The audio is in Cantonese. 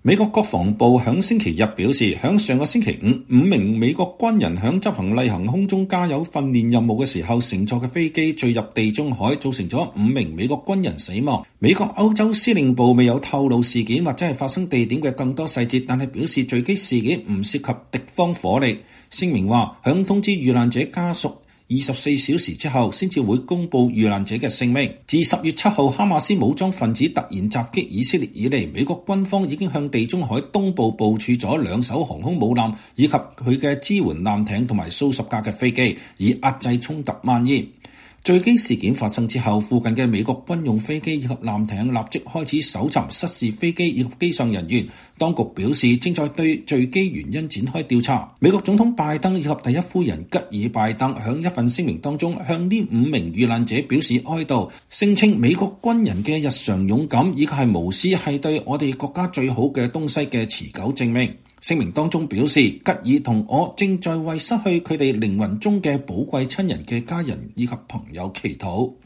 美國國防部響星期日表示，響上個星期五名美國軍人響執行例行空中加油訓練任務嘅時候，乘坐嘅飛機墜入地中海，造成咗5名美國軍人死亡。美國歐洲司令部未有透露事件或者係發生地點嘅更多細節，但係表示墜機事件唔涉及敵方火力。聲明話，響通知遇難者家屬24小時之後，先至會公布遇難者嘅姓名。自10月7號哈馬斯武裝分子突然襲擊以色列以嚟，美國軍方已經向地中海東部部署咗2艘航空母艦，以及佢嘅支援艦艇同埋數十架嘅飛機，以壓制衝突蔓延。墜機事件發生之後，附近嘅美國軍用飛機以及艦艇立即開始搜尋失事飛機以及機上人員。當局表示正在對墜機原因展開調查。美國總統拜登以及第一夫人吉爾拜登響一份聲明當中向呢5名遇難者表示哀悼，聲稱美國軍人嘅日常勇敢以及係無私係對我哋國家最好嘅東西嘅持久證明。聲明當中表示，吉爾同我正在為失去佢哋靈魂中嘅寶貴親人嘅家人以及朋友祈禱。